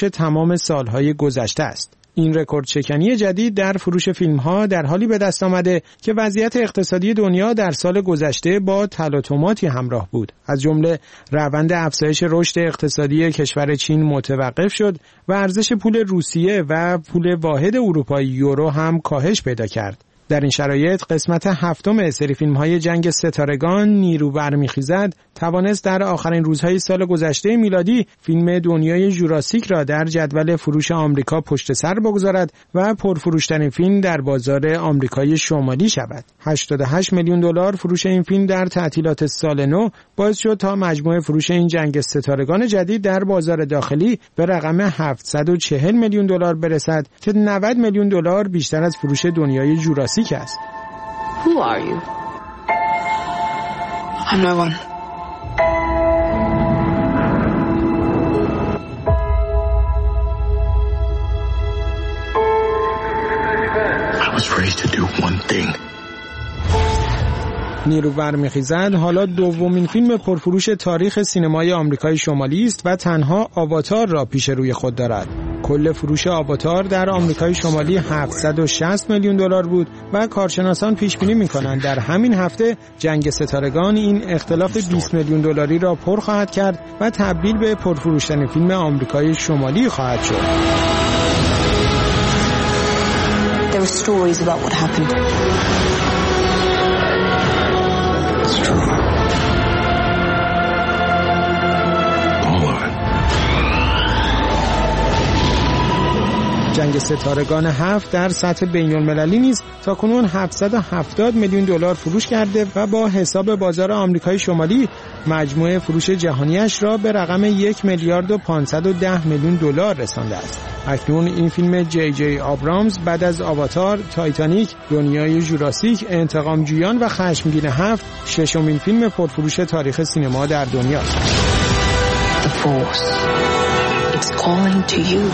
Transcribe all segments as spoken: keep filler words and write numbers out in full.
تمام سالهای گذشته است. این رکورد شکنی جدید در فروش فیلم‌ها در حالی به دست آمده که وضعیت اقتصادی دنیا در سال گذشته با تلاطماتی همراه بود. از جمله روند افزایش رشد اقتصادی کشور چین متوقف شد و ارزش پول روسیه و پول واحد اروپایی یورو هم کاهش پیدا کرد. در این شرایط قسمت هفتم سری فیلم‌های جنگ ستارگان نیرو برمیخیزد توانست در آخرین روزهای سال گذشته میلادی فیلم دنیای جوراسیک را در جدول فروش آمریکا پشت سر بگذارد و پرفروشترین فیلم در بازار آمریکای شمالی شود. هشتاد و هشت میلیون دلار فروش این فیلم در تعطیلات سال نو باعث شد تا مجموع فروش این جنگ ستارگان جدید در بازار داخلی به رقم هفتصد و چهل میلیون دلار برسد که نود میلیون دلار بیشتر از فروش دنیای جوراسیک است. Who are you? I'm no one. I was raised to do one thing. نیرو برمیخیزد حالا دومین فیلم پرفروش تاریخ سینمای آمریکای شمالی است و تنها آواتار را پیش روی خود دارد. کل فروش آواتار در آمریکای شمالی هفتصد و شصت میلیون دلار بود و کارشناسان پیش بینی می‌کنند در همین هفته جنگ ستارگان این اختلاف بیست میلیون دلاری را پر خواهد کرد و تبدیل به پرفروشترین فیلم آمریکای شمالی خواهد شد. There were stories about what happened. It's true. All of it. جنگ ستارگان هفت در سطح بین‌المللی نیز تاکنون هفتصد و هفتاد میلیون دلار فروش کرده و با حساب بازار آمریکای شمالی مجموع فروش جهانیش را به رقم یک میلیارد و پانصد و ده میلیون دلار رسانده است. اکنون این فیلم جی جی آبرامز بعد از آواتار، تایتانیک، دنیای جوراسیک، انتقام جویان و خشمگین هفت ششمین فیلم پرفروش تاریخ سینما در دنیاست. The force. It's calling to you.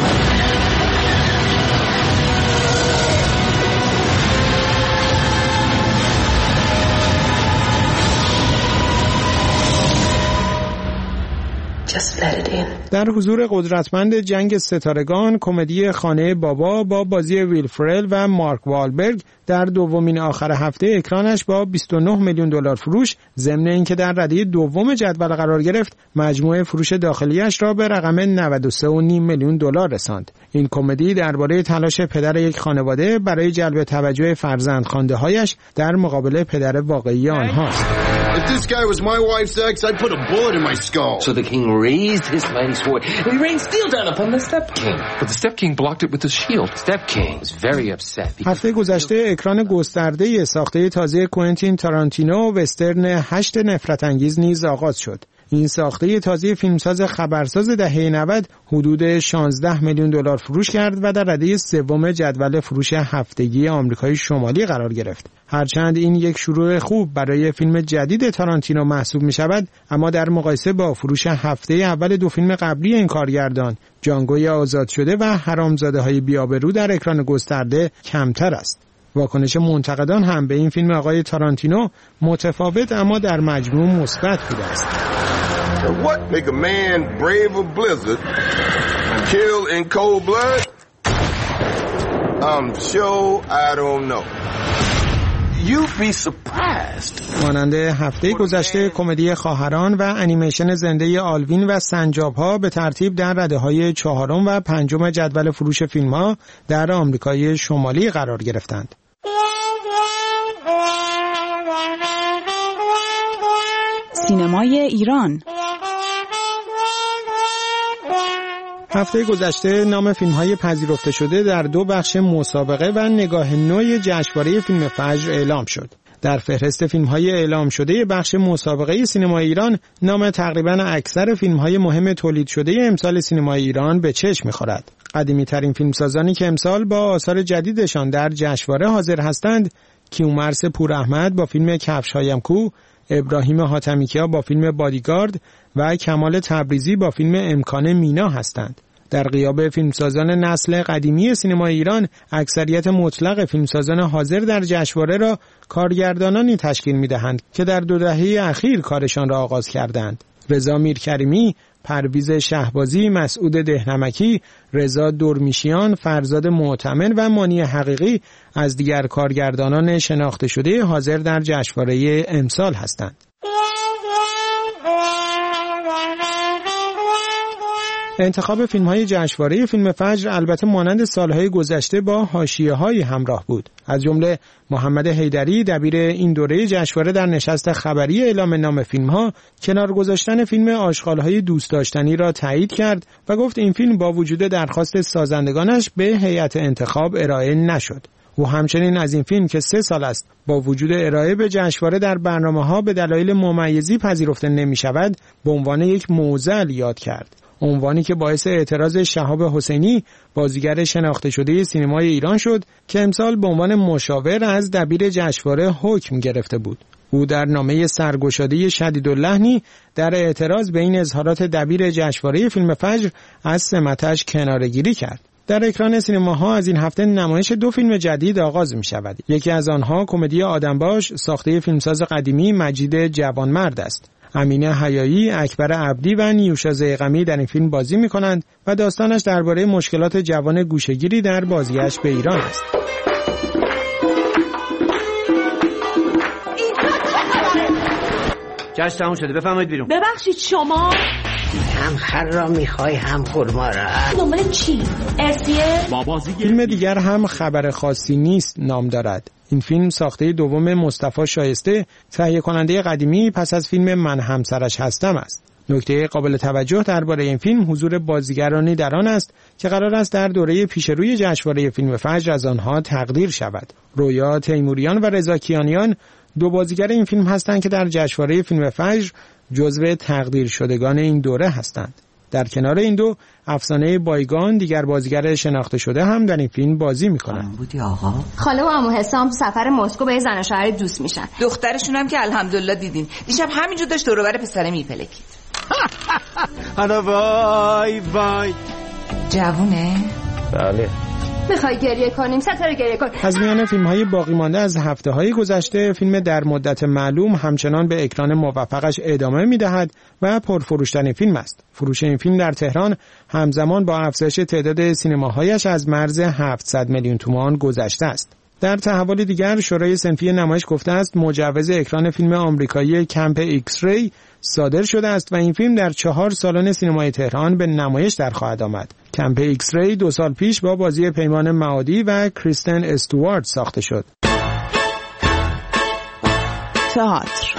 در حضور قدرتمند جنگ ستارگان، کمدی خانه بابا با بازی ویل فرل و مارک والبرگ در دومین آخر هفته اکرانش با بیست و نه میلیون دلار فروش، ضمن اینکه در رده دوم جدول قرار گرفت، مجموع فروش داخلیش را به رقم نود و سه و نیم میلیون دلار رساند. این کمدی درباره تلاش پدر یک خانواده برای جلب توجه فرزندخوانده‌هایش در مقابل پدر واقعی آنهاست. If this guy was my wife's ex, I'd put a bullet in my skull. So the king raised his mighty sword and he rained steel down upon the Step King. But the Step King blocked it with his shield. Step King was very upset. هفته گذشته اکران گسترده ساخته تازه کوئنتین تارانتینو وسترن هشت نفرت انگیز نیز آغاز شد. این ساخته تازه فیلمساز خبرساز دهه نود حدود شانزده میلیون دلار فروش کرد و در رده سوم جدول فروش هفتگی آمریکای شمالی قرار گرفت. هرچند این یک شروع خوب برای فیلم جدید تارانتینو محسوب می شود، اما در مقایسه با فروش هفته اول دو فیلم قبلی این کارگردان، جانگوی آزاد شده و حرامزاده های بی‌آبرو در اکران گسترده کمتر است. واکنش منتقدان هم به این فیلم آقای تارانتینو متفاوت اما در مجموع مثبت بوده است. What make a man brave a blizzard and kill in cold blood? I'm sure I don't know. You'd be surprised. مانند هفته گذشته کمدی خواهران و انیمیشن زنده آلوین و سنجاب‌ها به ترتیب در رده‌های چهارم و پنجم جدول فروش فیلم‌ها در آمریکای شمالی قرار گرفتند. سینمای ایران. هفته گذشته نام فیلم‌های پذیرفته شده در دو بخش مسابقه و نگاه نوع جشنواره فیلم فجر اعلام شد. در فهرست فیلم‌های اعلام شده بخش مسابقه سینمای ایران نام تقریباً اکثر فیلم‌های مهم تولید شده امسال سینمای ایران به چشم می‌خورد. قدیمی‌ترین فیلمسازانی که امسال با آثار جدیدشان در جشنواره حاضر هستند، کیومرث پوراحمد با فیلم کفش‌هایم کو، ابراهیم حاتمیکیا با فیلم بادیگارد و کمال تبریزی با فیلم امکان مینا هستند. در غیاب فیلمسازان نسل قدیمی سینمای ایران، اکثریت مطلق فیلمسازان حاضر در جشنواره را کارگردانانی تشکیل می‌دهند که در دو دهه اخیر کارشان را آغاز کردند. رضا میرکریمی، پرویز شهبازی، مسعود دهنمکی، رضا درمیشیان، فرزاد معتمن و مانی حقیقی از دیگر کارگردانان شناخته شده حاضر در جشنواره امسال هستند. انتخاب فیلم‌های جشنواره فیلم فجر البته مانند سالهای گذشته با حاشیه‌های همراه بود. از جمله محمد حیدری دبیر این دوره جشنواره در نشست خبری اعلام نام فیلم‌ها کنار گذاشتن فیلم آشغال‌های دوست داشتنی را تایید کرد و گفت این فیلم با وجود درخواست سازندگانش به هیئت انتخاب ارائه نشد. او همچنین از این فیلم که سه سال است با وجود ارائه به جشنواره در برنامه‌ها به دلایل ممیزی پذیرفته نمی‌شود، به عنوان یک معضل یاد کرد. عنوانی که باعث اعتراض شهاب حسینی بازیگر شناخته شده سینمای ایران شد که امسال به عنوان مشاور از دبیر جشنواره حکم گرفته بود. او در نامه سرگشاده شدیداللحنی در اعتراض به این اظهارات دبیر جشنواره فیلم فجر از سمتش کناره‌گیری کرد. در اکران سینماها از این هفته نمایش دو فیلم جدید آغاز می شود. یکی از آنها کمدی آدمباش ساخته فیلمساز قدیمی مجید جوانمرد است. امینه حیایی، اکبر عبدی و نیوشا ضیغمی در این فیلم بازی می کنند و داستانش درباره مشکلات جوان گوشه‌گیری در بازگشت به ایران است. جشن تموم شده، بفرمایید بیرون. ببخشید شما هم خر را میخوای هم خرما را. دنبال چی؟ ارسیه؟ فیلم دیگر هم خبر خاصی نیست نام دارد. این فیلم ساخته دوم مصطفی شایسته، تهیه کننده قدیمی پس از فیلم من همسرش هستم است. نکته قابل توجه درباره این فیلم حضور بازیگرانی در آن است که قرار است در دوره پیشروی جشنواره فیلم فجر از آنها تقدیر شود. رویا تیموریان و رضا کیانیان دو بازیگر این فیلم هستند که در جشنواره فیلم فجر جزو تقدیر شدگان این دوره هستند. در کنار این دو، افسانه بایگان دیگر بازیگر شناخته شده هم در این فیلم بازی میکنند. بودی آقا؟ خاله و عمو حسام سفر مسکو به زن و شوهر دوست میشن. دخترشون هم که الحمدلله دیدین. دیشب همینجور داشت دور و بر پسره میپلکید. حالا وای وای. جوونه؟ بله. میخوای گریه کنیم؟ ستاره گریه کن. از میان فیلم‌های باقی مانده از هفته‌های گذشته، فیلم در مدت معلوم همچنان به اکران موفقش ادامه می‌دهد و پرفروش‌ترین فیلم است. فروش این فیلم در تهران همزمان با افزایش تعداد سینماهایش از مرز هفتصد میلیون تومان گذشته است. در تحول دیگر، شورای صنفی نمایش گفته است مجوز اکران فیلم آمریکایی کمپ ایکس ری صادر شده است و این فیلم در چهار سالن سینمای تهران به نمایش در خواهد آمد. کمپ ایکس ری دو سال پیش با بازی پیمان معادی و کریستن استوارت ساخته شد. تئاتر.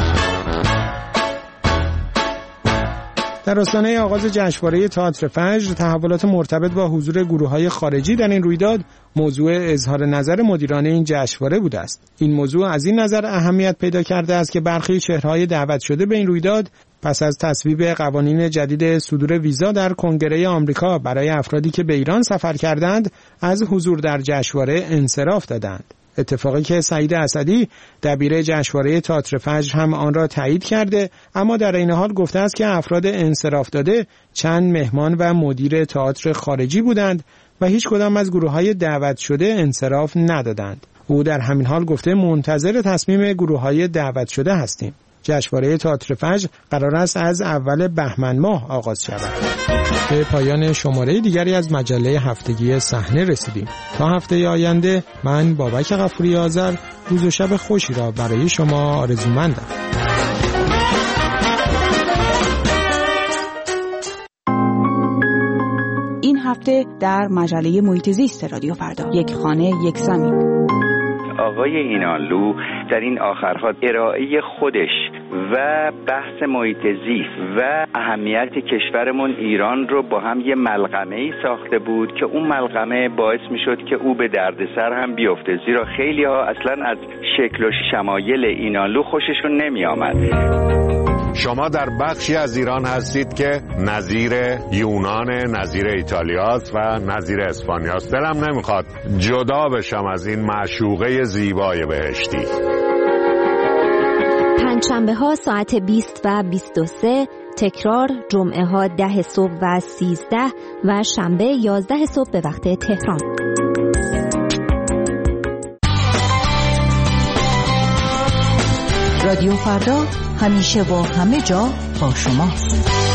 در آستانه آغاز جشنواره تئاتر فجر، تحولات مرتبط با حضور گروه‌های خارجی در این رویداد موضوع اظهار نظر مدیران این جشنواره بوده است. این موضوع از این نظر اهمیت پیدا کرده است که برخی چهره‌های دعوت شده به این رویداد پس از تصویب قوانین جدید صدور ویزا در کنگره آمریکا برای افرادی که به ایران سفر کردند، از حضور در جشنواره انصراف دادند. اتفاقی که سعید اسدی دبیر جشنواره تئاتر فجر هم آن را تایید کرده، اما در این حال گفته است که افراد انصراف داده چند مهمان و مدیر تئاتر خارجی بودند و هیچ کدام از گروه‌های دعوت شده انصراف ندادند. او در همین حال گفته منتظر تصمیم گروه‌های دعوت شده هستیم. جشنواره تئاتر فجر قرار است از اول بهمن ماه آغاز شود. به پایان شماره دیگری از مجله هفتگی صحنه رسیدیم. تا هفته آینده من بابک غفوری آذر روز و شب خوشی را برای شما آرزومندم. این هفته در مجله محیط زیست رادیو فردا، یک خانه یک زمین. آقای اینانلو در این آخرها ارائه خودش و بحث محیط زیست و اهمیت کشورمون ایران رو با هم یه ملغمه‌ای ساخته بود که اون ملغمه باعث میشد که او به دردسر هم بیفته، زیرا خیلی ها اصلا از شکل و شمایل اینانلو خوششون نمی آمد. شما در بخشی از ایران هستید که نظیر یونان، نظیر ایتالیاست و نظیر اسپانیاست. دلم نمیخواد جدا بشم از این معشوقه زیبای بهشتی. پنجشنبه ها ساعت بیست و بیست و سه، تکرار جمعه ها ده صبح و سیزده و شنبه یازده صبح به وقت تهران. رادیو فردا همیشه و همه جا با شماست.